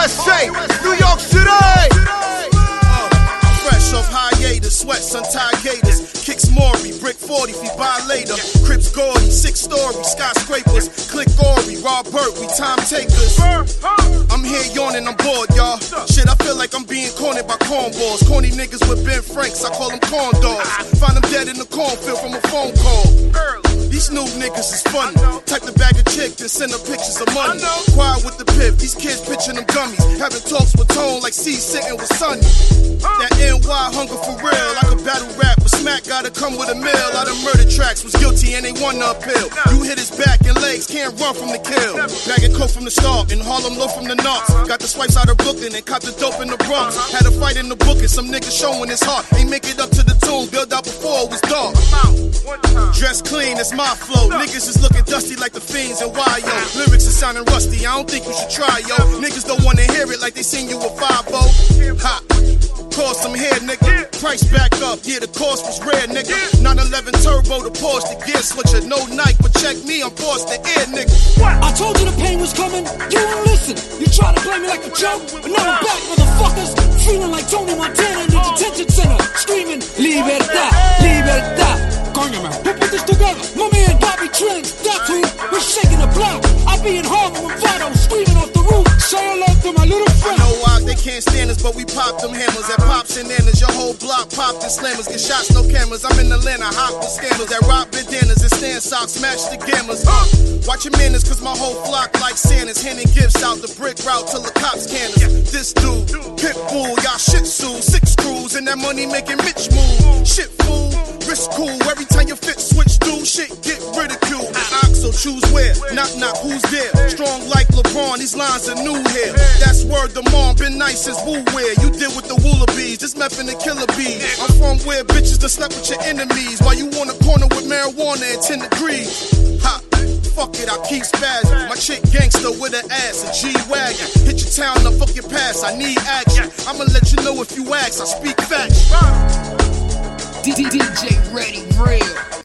USA, New York City. Fresh off hiatus, sweats, untied gators. Kicks Maury, brick 40 feet by later. Crips Gordy, 6-story, skyscrapers. Click Ori, Rob Burt, we time takers. I'm here yawning, I'm bored, y'all. Shit, I feel like I'm being cornered by cornballs. Corny niggas with Ben Franks, I call them corn dogs. Find them dead in the cornfield from a phone call. These new niggas is funny. Type the bag of chick, then send her pictures of money. Quiet with the pip, these kids pitching them gummies. Having talks with Tone like C sitting with Sonny. That NY hunger for real, like a battle rap. But Smack gotta come with a mill. Out of murder tracks, was guilty and they won the appeal. You hit his back and legs, can't run from the kill. Bagging coke from the start, and Harlem low from the knocks. Got the swipes out of Brooklyn and caught the dope in the Bronx. Had a fight in the book and some niggas showing his heart. Ain't make it up to the tune, built out before it was dark. Dress clean, that's my flow. Niggas is looking dusty like the Fiends and why, yo. Lyrics are sounding rusty, I don't think you should try, yo. Niggas don't wanna hear it like they sing you a 5-0. Ha. Cost some hair, nigga. Price back up, yeah, the cost was rare, nigga. 911 turbo, the Porsche, the gear switcher. No Nike, but check me, I'm forced to air, nigga. I told you the pain was coming, you wouldn't listen. You try to play me like a joke, but now I'm back, motherfuckers. Feeling like Tony Montana in the detention center. Screaming, libertad, libertad. Coño, man, who put this together? My man Bobby Trends, that's who. We're shaking the block. I be in Harlem with Vado, screaming off the roof. Say hello to my little friend. I know why they can't stand us, but we pop them hammers. That pops and nanas, your whole block popped and slammers. Get shots, no cameras. I'm in Atlanta, hot with scammers. That rock bandanas and stand socks, smash the gammas. Watch your manners, cause my whole flock like Santa's. Handing gifts out the brick route till the cops can us. This dude, Pitbull, y'all shit sue. 6 screws and that money making Mitch move. Shit fool, wrist cool. Every time you fit, switch through. Shit get ridiculed. So choose where, knock knock, who's there? Strong like LeBron, these lines are new here. That's word the mom, been nice since Woo Wear. You did with the Woolabees, this meth and the killer bees. I'm from where bitches that slept with your enemies. While you on the corner with marijuana at 10 degrees. Ha, fuck it, I keep spazzing. My chick gangster with her ass, a G-Wagon. Hit your town, now fuck your past, I need action. I'ma let you know if you ask, I speak facts. DJ Ready Real.